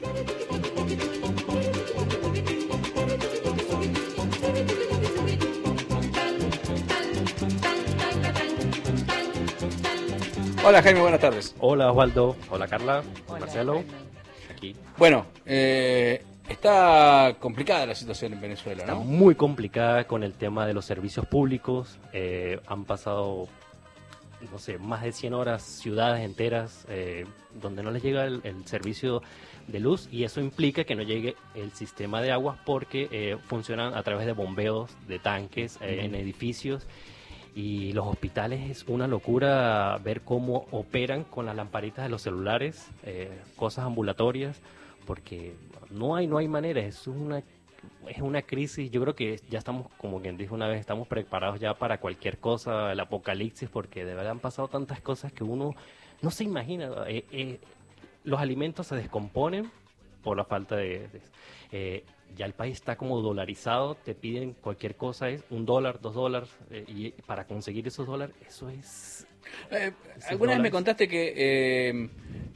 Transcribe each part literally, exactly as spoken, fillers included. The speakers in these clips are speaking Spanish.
Hola Jaime, buenas tardes. Hola Osvaldo, hola Carla, Hola, Marcelo, Jaime. aquí. Bueno, eh, está complicada la situación en Venezuela, Está ¿no? muy complicada con el tema de los servicios públicos. Eh, han pasado, no sé, más de cien horas, ciudades enteras, eh, donde no les llega el, el servicio de luz, y eso implica que no llegue el sistema de agua porque eh, funcionan a través de bombeos, de tanques, eh, en edificios. Y los hospitales es una locura ver cómo operan con las lamparitas de los celulares, eh, cosas ambulatorias, porque no hay no hay manera, es una es una crisis. Yo creo que ya estamos, como quien dijo una vez, estamos preparados ya para cualquier cosa, el apocalipsis, porque de verdad han pasado tantas cosas que uno no se imagina. Eh, eh, los alimentos se descomponen por la falta de... de- eh, ya el país está como dolarizado, te piden cualquier cosa, es un dólar, dos dólares, eh, y para conseguir esos dólares, eso es... Eh, esos alguna vez me dólares. contaste que eh,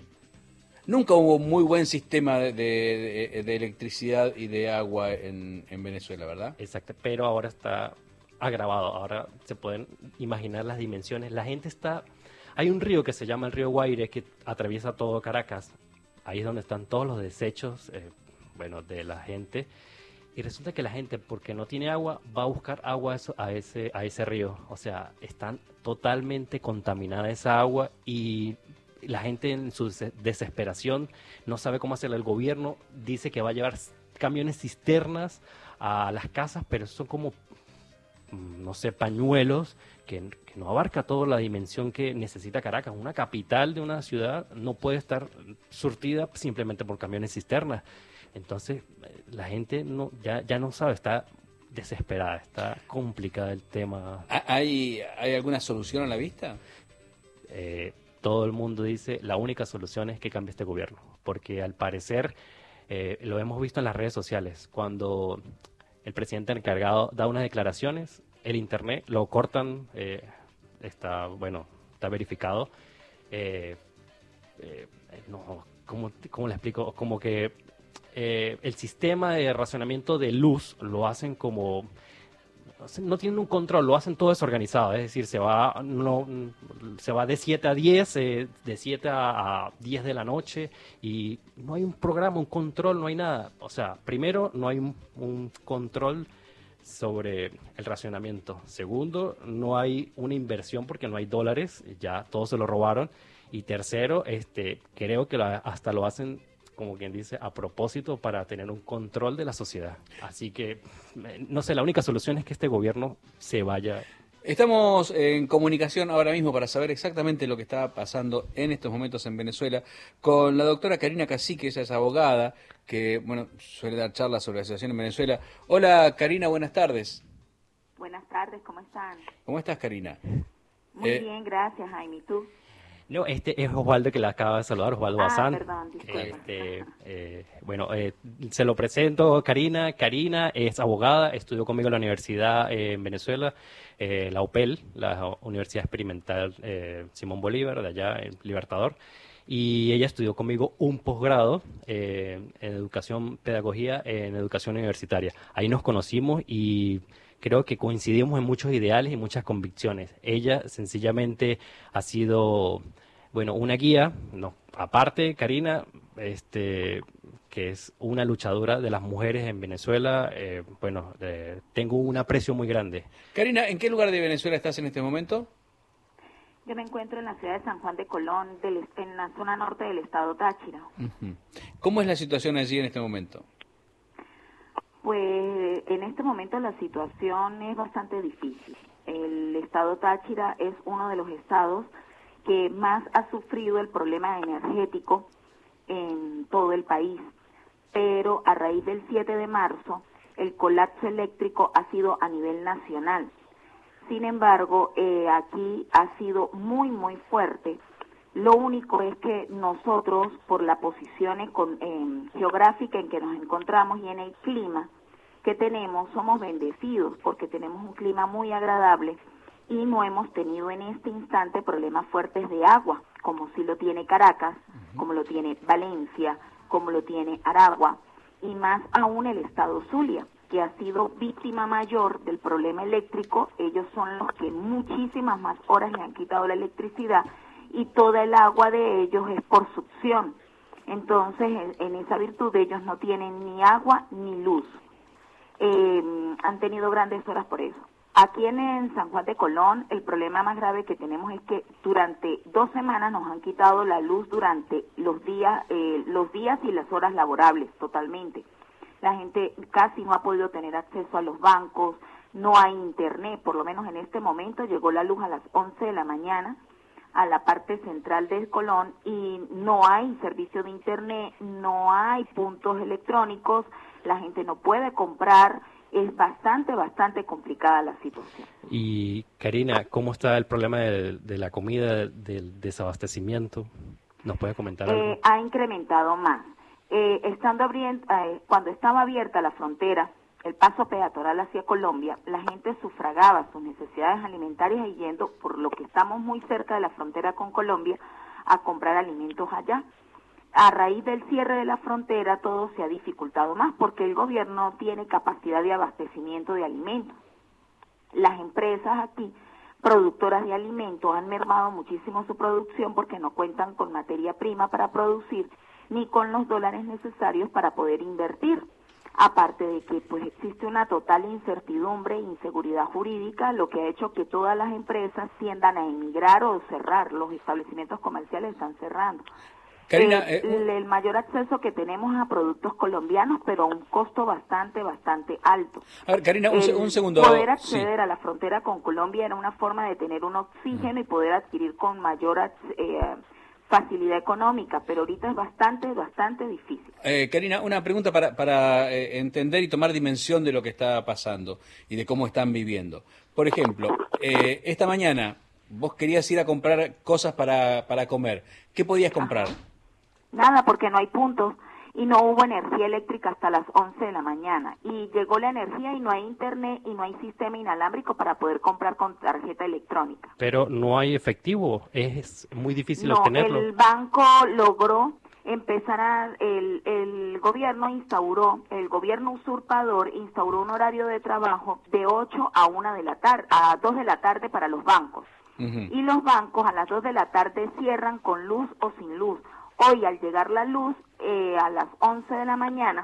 nunca hubo muy buen sistema de, de- de electricidad y de agua en, en Venezuela, ¿verdad? Exacto, pero ahora está agravado, ahora se pueden imaginar las dimensiones. La gente está... Hay un río que se llama el río Guaire que atraviesa todo Caracas. Ahí es donde están todos los desechos, eh, bueno, de la gente. Y resulta que la gente, porque no tiene agua, va a buscar agua a eso- a ese, a ese río. O sea, están totalmente contaminada esa agua, y la gente en su des- desesperación no sabe cómo hacerlo. El gobierno dice que va a llevar s- camiones cisternas a las casas, pero son como, mm, no sé, pañuelos que, que no abarca toda la dimensión que necesita Caracas. Una capital de una ciudad no puede estar surtida simplemente por camiones cisternas. Entonces, eh, la gente no ya, ya no sabe, está desesperada, está complicada el tema. ¿Ha- ¿Hay, hay alguna solución a la vista? Eh, todo el mundo dice, la única solución es que cambie este gobierno, porque al parecer, eh, lo hemos visto en las redes sociales, cuando el presidente encargado da unas declaraciones, el internet lo cortan, eh, está, bueno, está verificado. eh, eh, no, ¿cómo, cómo le explico? Como que eh, el sistema de racionamiento de luz lo hacen como, no sé, no tienen un control, lo hacen todo desorganizado, es decir, se va, no, se va de siete a diez, eh, de siete a, a diez de la noche, y no hay un programa, un control, no hay nada. O sea, primero, no hay un, un control sobre el racionamiento. Segundo, no hay una inversión porque no hay dólares, ya todos se lo robaron. Y tercero, este, creo que lo- hasta lo hacen, como quien dice, a propósito para tener un control de la sociedad. Así que, eh, no sé, la única solución es que este gobierno se vaya. Estamos en comunicación ahora mismo para saber exactamente lo que está pasando en estos momentos en Venezuela con la doctora Karina Cacique. Ella es abogada que, bueno, suele dar charlas sobre la situación en Venezuela. Hola Karina, buenas tardes. Buenas tardes, ¿cómo están? ¿Cómo estás, Karina? Muy Eh, bien, gracias, Jaime. ¿Y tú? No, este es Osvaldo, que le acaba de saludar, Osvaldo Ah, Bazán. perdón, disculpa. Este, eh, bueno, eh, se lo presento, Karina. Karina es abogada, estudió conmigo en la universidad eh, en Venezuela, eh, la U P E L, la Universidad Experimental eh, Simón Bolívar, de allá en Libertador. Y ella estudió conmigo un posgrado eh, en educación, pedagogía, en educación universitaria. Ahí nos conocimos y creo que coincidimos en muchos ideales y muchas convicciones. Ella sencillamente ha sido, bueno, una guía, no, aparte, Karina, este, que es una luchadora de las mujeres en Venezuela. Eh, bueno, eh, tengo un aprecio muy grande. Karina, ¿en qué lugar de Venezuela estás en este momento? Yo me encuentro en la ciudad de San Juan de Colón, del, est- en la zona norte del estado Táchira. Ujú. ¿Cómo es la situación allí en este momento? Pues en este momento la situación es bastante difícil. El estado Táchira es uno de los estados que más ha sufrido el problema energético en todo el país. Pero a raíz del siete de marzo, el colapso eléctrico ha sido a nivel nacional. Sin embargo, eh, aquí ha sido muy, muy fuerte. Lo único es que nosotros, por la posición econ- eh, geográfica en que nos encontramos y en el clima que tenemos, somos bendecidos porque tenemos un clima muy agradable y no hemos tenido en este instante problemas fuertes de agua, como sí lo tiene Caracas, como lo tiene Valencia, como lo tiene Aragua, y más aún el estado Zulia, que ha sido víctima mayor del problema eléctrico. Ellos son los que muchísimas más horas le han quitado la electricidad, y toda el agua de ellos es por succión. Entonces, en, en esa virtud ellos no tienen ni agua ni luz. Eh, han tenido grandes horas por eso. Aquí en, en San Juan de Colón, el problema más grave que tenemos es que durante dos semanas nos han quitado la luz durante los días, eh, los días y las horas laborables totalmente. La gente casi no ha podido tener acceso a los bancos, no hay internet, por lo menos en este momento llegó la luz a las once de la mañana a la parte central de Colón y no hay servicio de internet, no hay puntos electrónicos, la gente no puede comprar, es bastante, bastante complicada la situación. Y Karina, ¿cómo está el problema de, de la comida, del desabastecimiento? ¿Nos puede comentar algo? Eh, ha incrementado más. Eh, estando abrienta, eh, cuando estaba abierta la frontera, el paso peatonal hacia Colombia, la gente sufragaba sus necesidades alimentarias y yendo, por lo que estamos muy cerca de la frontera con Colombia, a comprar alimentos allá. A raíz del cierre de la frontera todo se ha dificultado más porque el gobierno no tiene capacidad de abastecimiento de alimentos. Las empresas aquí, productoras de alimentos, han mermado muchísimo su producción porque no cuentan con materia prima para producir ni con los dólares necesarios para poder invertir. Aparte de que pues existe una total incertidumbre e inseguridad jurídica, lo que ha hecho que todas las empresas tiendan a emigrar o cerrar. Los establecimientos comerciales están cerrando. Karina, eh, eh, el, el mayor acceso que tenemos a productos colombianos, pero a un costo bastante, bastante alto. A ver, Karina, un, el un segundo. Poder acceder Sí. a la frontera con Colombia era una forma de tener un oxígeno mm. y poder adquirir con mayor eh, facilidad económica, pero ahorita es bastante, bastante difícil. Eh, Karina, una pregunta para, para eh, entender y tomar dimensión de lo que está pasando y de cómo están viviendo. Por ejemplo, eh, esta mañana vos querías ir a comprar cosas para, para comer. ¿Qué podías comprar? Ajá. Nada, porque no hay puntos y no hubo energía eléctrica hasta las once de la mañana. Y llegó la energía y no hay internet y no hay sistema inalámbrico para poder comprar con tarjeta electrónica. Pero no hay efectivo, es muy difícil no, obtenerlo. El banco logró empezar a, el, el gobierno instauró, el gobierno usurpador instauró un horario de trabajo de ocho a una de la tarde, a dos de la tarde para los bancos. Uh-huh. Y los bancos a las dos de la tarde cierran con luz o sin luz. Hoy, al llegar la luz, eh, a las once de la mañana,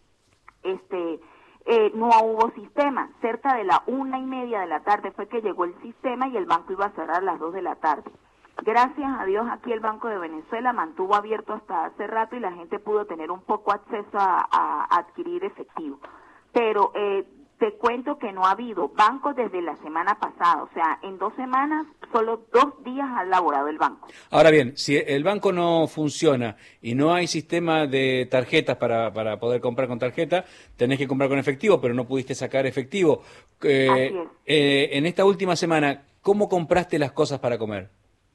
este, eh, no hubo sistema. Cerca de la una y media de la tarde fue que llegó el sistema y el banco iba a cerrar a las dos de la tarde. Gracias a Dios, aquí el Banco de Venezuela mantuvo abierto hasta hace rato y la gente pudo tener un poco acceso a, a adquirir efectivo. Pero eh, te cuento que no ha habido bancos desde la semana pasada, o sea, en dos semanas, solo dos días ha laborado el banco. Ahora bien, si el banco no funciona y no hay sistema de tarjetas para, para poder comprar con tarjeta, tenés que comprar con efectivo, pero no pudiste sacar efectivo. Eh, Así es. Eh, en esta última semana, ¿cómo compraste las cosas para comer?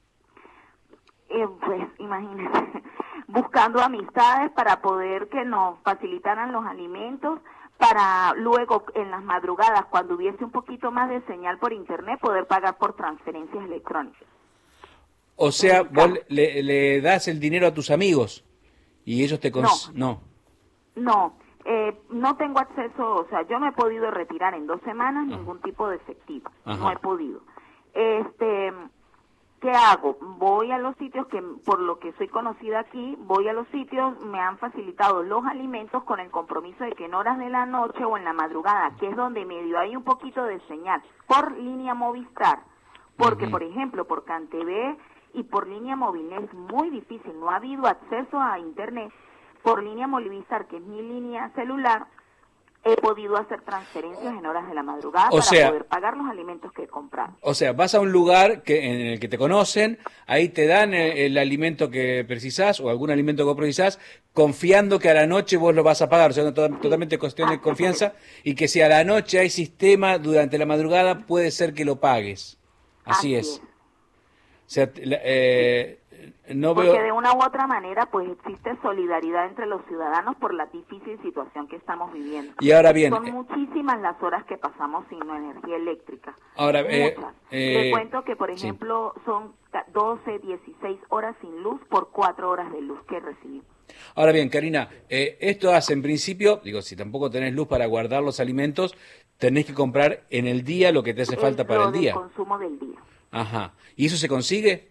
Eh, pues, imagínate, buscando amistades para poder que nos facilitaran los alimentos, para luego en las madrugadas, cuando hubiese un poquito más de señal por internet, poder pagar por transferencias electrónicas. O sea, vos le, le das el dinero a tus amigos y ellos te... Cons- no, no, no eh, no tengo acceso, o sea, yo no he podido retirar en dos semanas Ajá. ningún tipo de efectivo, Ajá. no he podido. Este... ¿Qué hago? Voy a los sitios que, por lo que soy conocida aquí, voy a los sitios, me han facilitado los alimentos con el compromiso de que en horas de la noche o en la madrugada, que es donde medio hay un poquito de señal, por línea Movistar, porque uh-huh. por ejemplo, por CanTV y por línea móvil es muy difícil, no ha habido acceso a internet, por línea Movistar, que es mi línea celular, he podido hacer transferencias en horas de la madrugada o para sea, poder pagar los alimentos que he comprado. O sea, vas a un lugar que en el que te conocen, ahí te dan el, el alimento que precisás o algún alimento que vos precisás, confiando que a la noche vos lo vas a pagar, o sea, to- sí. totalmente cuestión de confianza, y que si a la noche hay sistema durante la madrugada, puede ser que lo pagues. Así, Así es. es. O sea, eh, no porque veo... de una u otra manera pues existe solidaridad entre los ciudadanos por la difícil situación que estamos viviendo. Y ahora bien... Son muchísimas las horas que pasamos sin energía eléctrica. Ahora, eh, Muchas. eh, Le cuento que, por sí. ejemplo, son doce, dieciséis horas sin luz por cuatro horas de luz que recibimos. Ahora bien, Karina, eh, esto hace en principio, digo, si tampoco tenés luz para guardar los alimentos, tenés que comprar en el día lo que te hace Es falta para lo el del día. consumo del día. Ajá. ¿Y eso se consigue?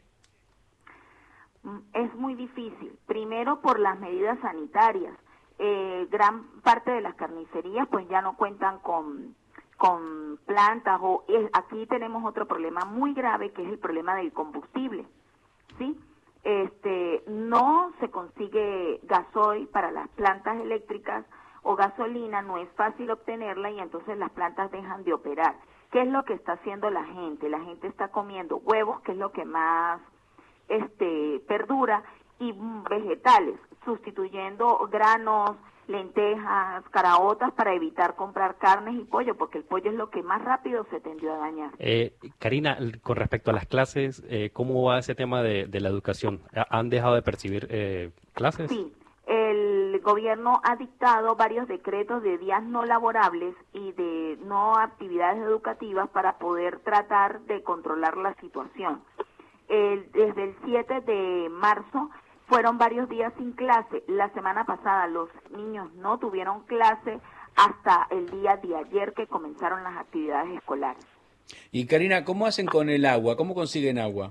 Es muy difícil. Primero por las medidas sanitarias. Eh, gran parte de las carnicerías pues ya no cuentan con, con plantas. O es, aquí tenemos otro problema muy grave que es el problema del combustible. ¿Sí? Este, no se consigue gasoil para las plantas eléctricas o gasolina, no es fácil obtenerla y entonces las plantas dejan de operar. ¿Qué es lo que está haciendo la gente? La gente está comiendo huevos, que es lo que más este perdura, y vegetales, sustituyendo granos, lentejas, caraotas para evitar comprar carnes y pollo, porque el pollo es lo que más rápido se tendió a dañar. Eh, Karina, con respecto a las clases, eh, ¿cómo va ese tema de, de la educación? ¿Han dejado de percibir eh, clases? Sí, el gobierno ha dictado varios decretos de días no laborables y de no actividades educativas para poder tratar de controlar la situación. El, desde el siete de marzo fueron varios días sin clase. La semana pasada los niños no tuvieron clase hasta el día de ayer que comenzaron las actividades escolares. Y Karina, ¿cómo hacen con el agua? ¿Cómo consiguen agua?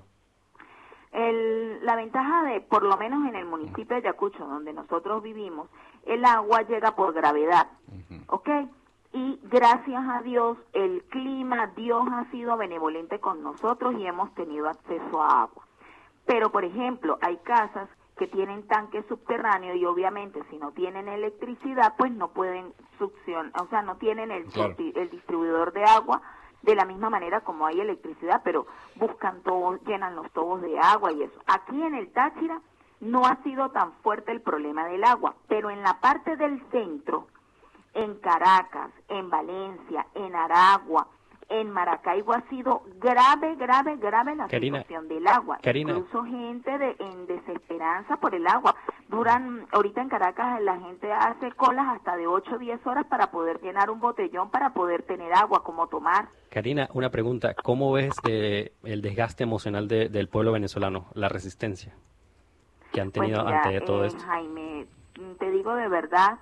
El, la ventaja de, por lo menos en el municipio de Ayacucho, donde nosotros vivimos, el agua llega por gravedad, uh-huh. ¿ok? Y gracias a Dios, el clima, Dios ha sido benevolente con nosotros y hemos tenido acceso a agua. Pero, por ejemplo, hay casas que tienen tanques subterráneos y obviamente si no tienen electricidad, pues no pueden succionar, o sea, no tienen el, claro. el distribuidor de agua de la misma manera como hay electricidad, pero buscan tobos, llenan los tobos de agua y eso. Aquí en el Táchira no ha sido tan fuerte el problema del agua, pero en la parte del centro, en Caracas, en Valencia, en Aragua, en Maracaibo ha sido grave, grave, grave la Karina, situación del agua. Karina. Incluso gente de, en desesperanza por el agua. Duran, ahorita en Caracas la gente hace colas hasta de ocho o diez horas para poder llenar un botellón para poder tener agua, como tomar. Karina, una pregunta. ¿Cómo ves eh, el desgaste emocional de, del pueblo venezolano, la resistencia que han tenido pues mira, ante todo eh, esto? Jaime, te digo de verdad,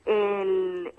el...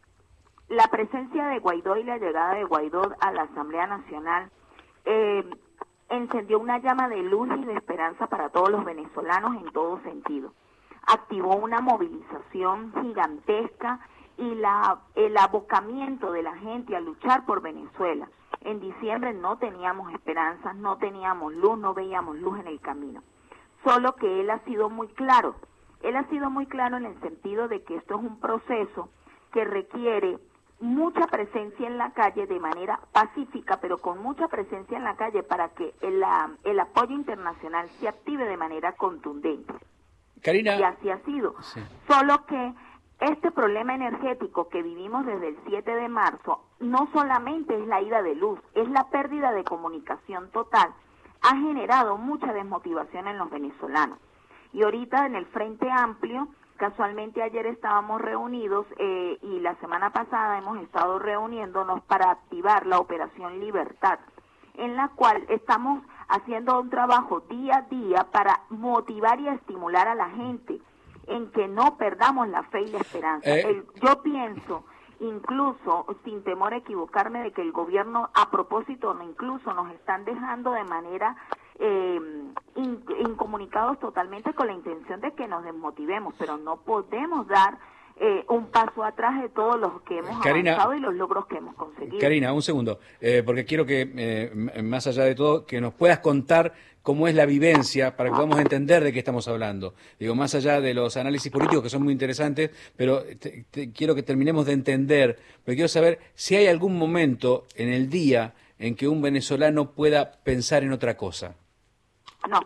la presencia de Guaidó y la llegada de Guaidó a la Asamblea Nacional eh, encendió una llama de luz y de esperanza para todos los venezolanos en todo sentido. Activó una movilización gigantesca y la, el abocamiento de la gente a luchar por Venezuela. En diciembre no teníamos esperanzas, no teníamos luz, no veíamos luz en el camino. Solo que él ha sido muy claro. Él ha sido muy claro en el sentido de que esto es un proceso que requiere mucha presencia en la calle de manera pacífica, pero con mucha presencia en la calle para que el, el apoyo internacional se active de manera contundente. Karina. Y así ha sido. Sí. Solo que este problema energético que vivimos desde el siete de marzo no solamente es la ida de luz, es la pérdida de comunicación total. Ha generado mucha desmotivación en los venezolanos. Y ahorita en el Frente Amplio, casualmente ayer estábamos reunidos eh, y la semana pasada hemos estado reuniéndonos para activar la Operación Libertad, en la cual estamos haciendo un trabajo día a día para motivar y estimular a la gente en que no perdamos la fe y la esperanza. Eh. El, yo pienso, incluso, sin temor a equivocarme, de que el gobierno, a propósito, no, incluso nos están dejando de manera eh, in, incomunicados totalmente con la intención de que nos desmotivemos, pero no podemos dar eh, un paso atrás de todos los que hemos Karina, avanzado y los logros que hemos conseguido. Karina, un segundo, eh, porque quiero que, eh, más allá de todo, que nos puedas contar cómo es la vivencia para que podamos entender de qué estamos hablando. Digo, más allá de los análisis políticos que son muy interesantes, pero te, te, quiero que terminemos de entender, porque quiero saber si hay algún momento en el día en que un venezolano pueda pensar en otra cosa. No,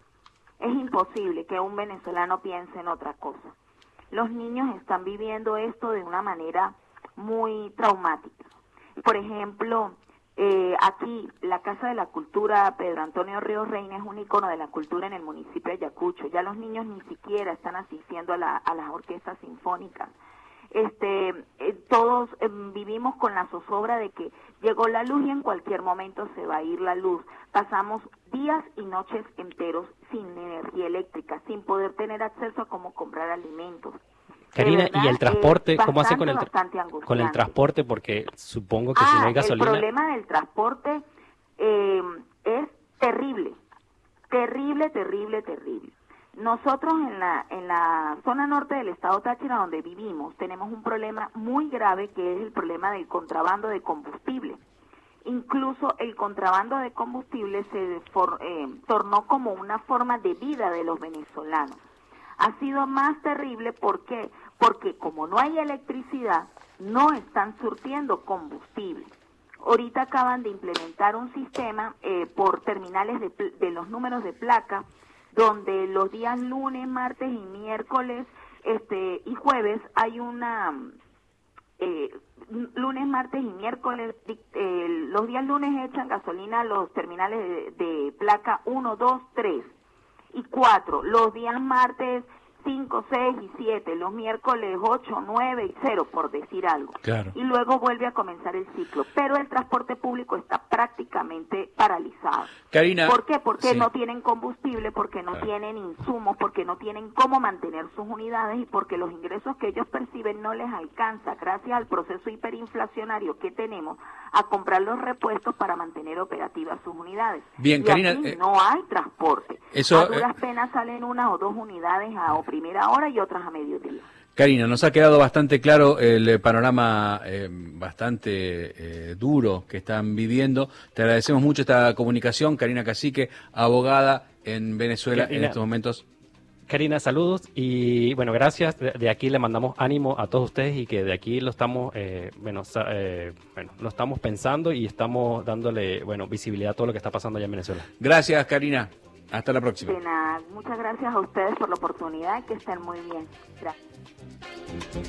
es imposible que un venezolano piense en otra cosa. Los niños están viviendo esto de una manera muy traumática. Por ejemplo, Eh, aquí, la Casa de la Cultura Pedro Antonio Ríos Reina es un icono de la cultura en el municipio de Ayacucho. Ya los niños ni siquiera están asistiendo a, la, a las orquestas sinfónicas. Este, eh, todos eh, vivimos con la zozobra de que llegó la luz y en cualquier momento se va a ir la luz. Pasamos días y noches enteros sin energía eléctrica, sin poder tener acceso a cómo comprar alimentos. Karina, verdad, ¿y el transporte? bastante, ¿Cómo hace con el, tra con el transporte? Porque supongo que ah, si no hay gasolina... el problema del transporte eh, es terrible, terrible, terrible, terrible. Nosotros en la, en la zona norte del estado Táchira, donde vivimos, tenemos un problema muy grave que es el problema del contrabando de combustible. Incluso el contrabando de combustible se for, eh, tornó como una forma de vida de los venezolanos. Ha sido más terrible, ¿por qué? Porque como no hay electricidad, no están surtiendo combustible. Ahorita acaban de implementar un sistema eh, por terminales de, de los números de placa, donde los días lunes, martes y miércoles este y jueves hay una... Eh, lunes, martes y miércoles, eh, los días lunes echan gasolina a los terminales de, de placa uno, dos, tres y cuatro, los días martes cinco, seis y siete, los miércoles ocho, nueve y cero, por decir algo. Claro. Y luego vuelve a comenzar el ciclo. Pero el transporte público está prácticamente paralizado. Karina, ¿por qué? Porque sí. no tienen combustible, porque no claro. tienen insumos, porque no tienen cómo mantener sus unidades y porque los ingresos que ellos perciben no les alcanza, gracias al proceso hiperinflacionario que tenemos, a comprar los repuestos para mantener operativas sus unidades. Bien, y Karina, aquí eh, no hay transporte. eso, a duras eh, penas salen una o dos unidades a primera hora y otras a mediodía. Karina, nos ha quedado bastante claro el panorama eh, bastante eh, duro que están viviendo. Te agradecemos mucho esta comunicación. Karina Cacique, abogada en Venezuela Karina, en estos momentos. Karina, saludos y bueno, gracias. De, de aquí le mandamos ánimo a todos ustedes y que de aquí lo estamos, eh, bueno, eh, bueno, lo estamos pensando y estamos dándole, bueno, visibilidad a todo lo que está pasando allá en Venezuela. Gracias, Karina. Hasta la próxima. De nada. Muchas gracias a ustedes por la oportunidad y que estén muy bien. Gracias.